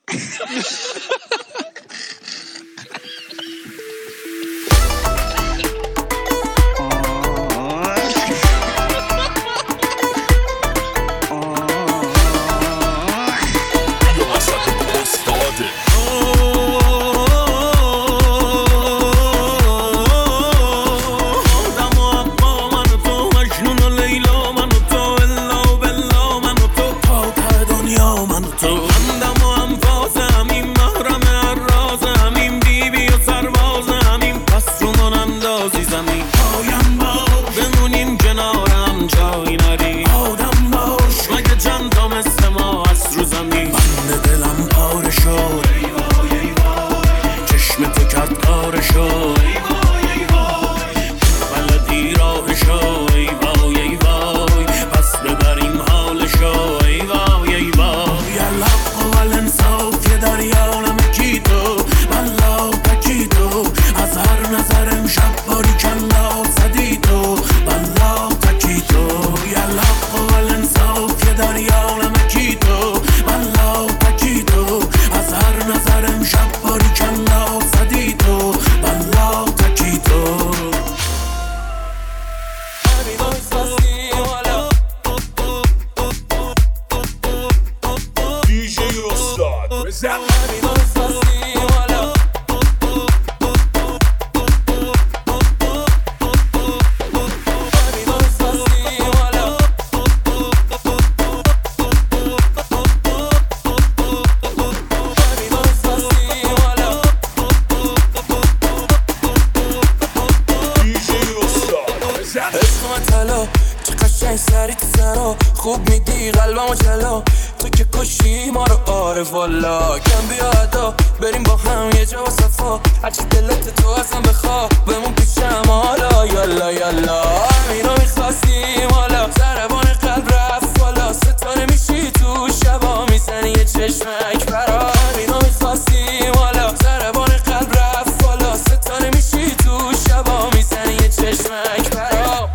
خوب میدی قلبمو جلو، تو که کشی ما رو آره والا. کم بیادا بریم با هم یه جا و صفا، هرچی دلت تو ازم بخوا بمون پیشم حالا. یالا یالا همینو میخواستیم حالا، ضربان قلب رفت بالا، ستاره میشی تو شبا میزنی یه چشمک برا. همینو میخواستیم حالا، ضربان قلب رفت بالا، ستاره میشی تو شبا میزنی یه چشمک برا.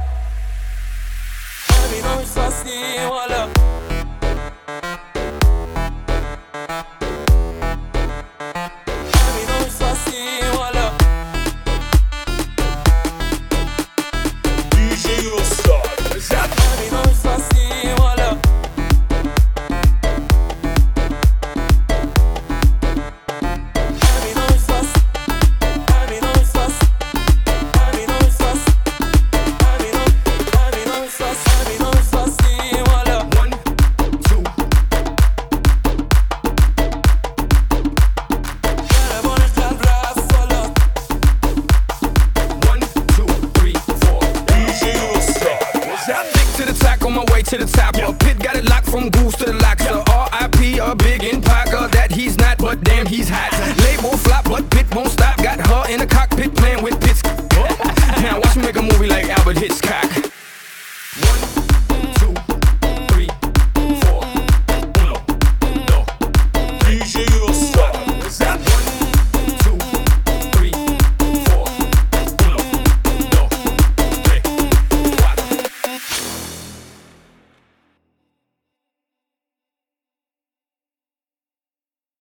همینو میخواستیم حالا. To the top, yeah. Pit got it locked from goose to the locks. R.I.P. a big in Parker that he's not, but damn he's hot. Label flop, but Pit won't stop. Got her in the cockpit playing with Pitts. Now watch me make a movie like Albert Hitchcock.